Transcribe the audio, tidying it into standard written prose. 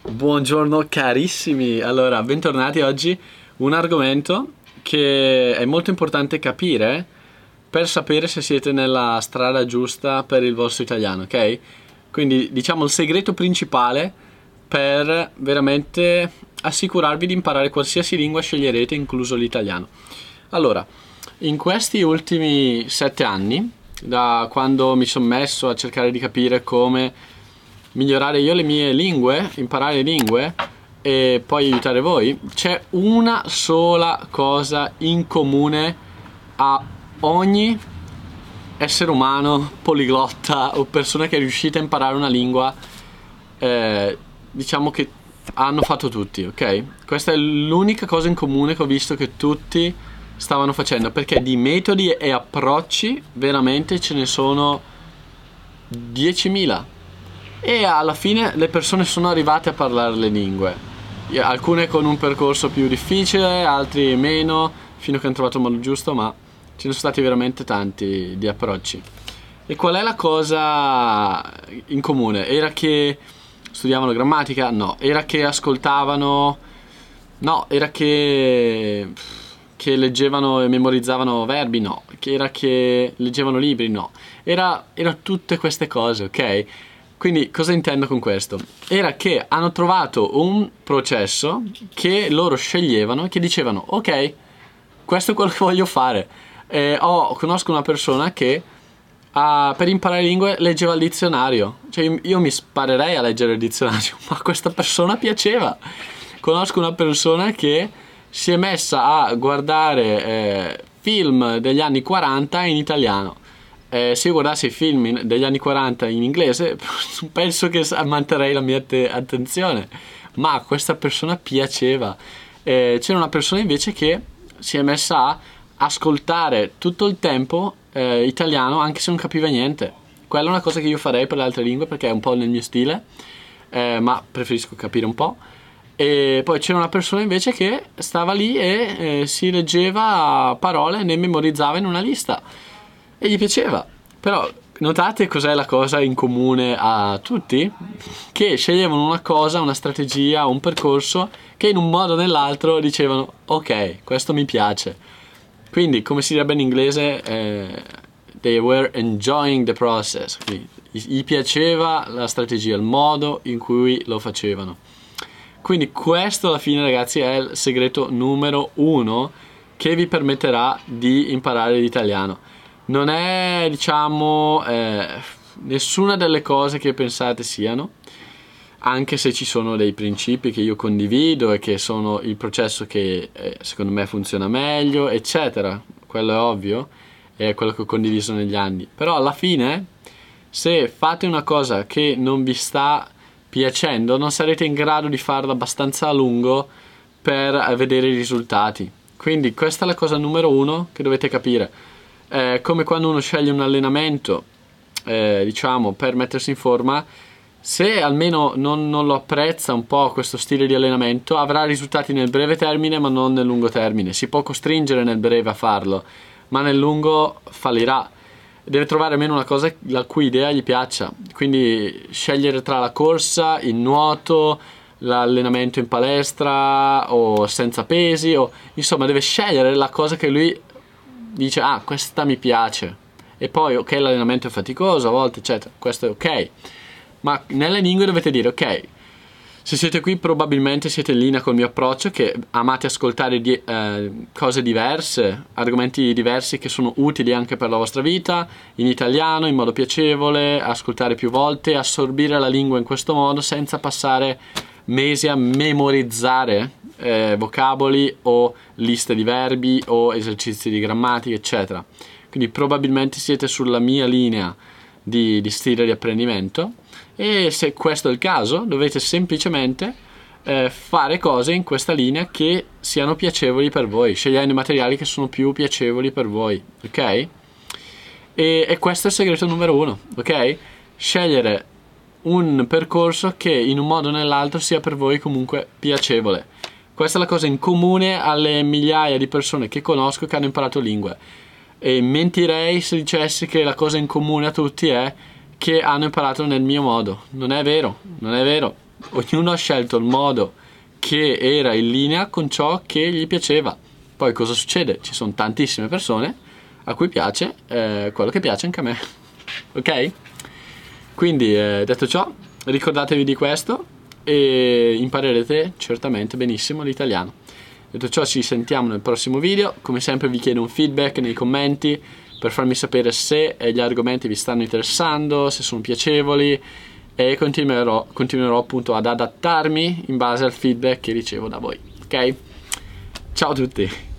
Buongiorno carissimi, allora bentornati oggi. Un argomento che è molto importante capire per sapere se siete nella strada giusta per il vostro italiano, ok? Quindi diciamo il segreto principale per veramente assicurarvi di imparare qualsiasi lingua sceglierete, incluso l'italiano. Allora, in questi ultimi 7 anni, da quando mi sono messo a cercare di capire come migliorare io le mie lingue, imparare le lingue e poi aiutare voi, c'è una sola cosa in comune a ogni essere umano, poliglotta o persona che è riuscita a imparare una lingua, diciamo che hanno fatto tutti, ok? Questa è l'unica cosa in comune che ho visto che tutti stavano facendo, perché di metodi e approcci veramente ce ne sono 10.000 e alla fine le persone sono arrivate a parlare le lingue, alcune con un percorso più difficile, altri meno, fino a che hanno trovato il modo giusto, ma ce ne sono stati veramente tanti di approcci. E qual è la cosa in comune? Era che studiavano grammatica? No. Era che ascoltavano? No. Era che leggevano e memorizzavano verbi? No. Che era che leggevano libri? No. Era tutte queste cose, ok? Quindi cosa intendo con questo? Era che hanno trovato un processo che loro sceglievano, che dicevano ok, questo è quello che voglio fare. Conosco una persona che per imparare lingue leggeva il dizionario. Cioè io mi sparerei a leggere il dizionario, ma a questa persona piaceva. Conosco una persona che si è messa a guardare film degli anni 40 in italiano. Se io guardassi i film degli anni 40 in inglese, penso che manterrei la mia attenzione, ma a questa persona piaceva. C'era una persona invece che si è messa a ascoltare tutto il tempo italiano anche se non capiva niente. Quella è una cosa che io farei per le altre lingue perché è un po' nel mio stile, ma preferisco capire un po'. E poi c'era una persona invece che stava lì e si leggeva parole, ne memorizzava in una lista e gli piaceva. Però notate cos'è la cosa in comune a tutti? Che sceglievano una cosa, una strategia, un percorso che in un modo o nell'altro dicevano ok, questo mi piace. Quindi, come si direbbe in inglese, they were enjoying the process. Quindi, gli piaceva la strategia, il modo in cui lo facevano. Quindi questo alla fine, ragazzi, è il segreto numero 1 che vi permetterà di imparare l'italiano. Non è, diciamo, nessuna delle cose che pensate siano, anche se ci sono dei principi che io condivido e che sono il processo che secondo me funziona meglio, eccetera. Quello è ovvio, è quello che ho condiviso negli anni. Però alla fine, se fate una cosa che non vi sta piacendo, non sarete in grado di farla abbastanza a lungo per vedere i risultati. Quindi questa è la cosa numero 1 che dovete capire. Come quando uno sceglie un allenamento, diciamo, per mettersi in forma, se almeno non lo apprezza un po' questo stile di allenamento, avrà risultati nel breve termine ma non nel lungo termine. Si può costringere nel breve a farlo, ma nel lungo fallirà. Deve trovare almeno una cosa la cui idea gli piaccia, quindi scegliere tra la corsa, il nuoto, l'allenamento in palestra o senza pesi, o insomma deve scegliere la cosa che lui dice questa mi piace. E poi ok, l'allenamento è faticoso a volte, eccetera, questo è ok, ma nelle lingue dovete dire ok, se siete qui probabilmente siete in linea col mio approccio, che amate ascoltare cose diverse, argomenti diversi che sono utili anche per la vostra vita, in italiano, in modo piacevole, ascoltare più volte, assorbire la lingua in questo modo senza passare mesi a memorizzare vocaboli o liste di verbi o esercizi di grammatica, eccetera. Quindi probabilmente siete sulla mia linea di stile di apprendimento, e se questo è il caso dovete semplicemente fare cose in questa linea che siano piacevoli per voi, scegliendo i materiali che sono più piacevoli per voi, ok? E questo è il segreto numero 1, ok? Scegliere un percorso che in un modo o nell'altro sia per voi comunque piacevole. Questa è la cosa in comune alle migliaia di persone che conosco che hanno imparato lingue, e mentirei se dicessi che la cosa in comune a tutti è che hanno imparato nel mio modo. Non è vero, non è vero. ognuno ha scelto il modo che era in linea con ciò che gli piaceva. Poi cosa succede? Ci sono tantissime persone a cui piace quello che piace anche a me. Ok? Quindi detto ciò, ricordatevi di questo e imparerete certamente benissimo l'italiano. Detto ciò, ci sentiamo nel prossimo video. Come sempre vi chiedo un feedback nei commenti per farmi sapere se gli argomenti vi stanno interessando, se sono piacevoli, e continuerò appunto ad adattarmi in base al feedback che ricevo da voi. Ok? Ciao a tutti!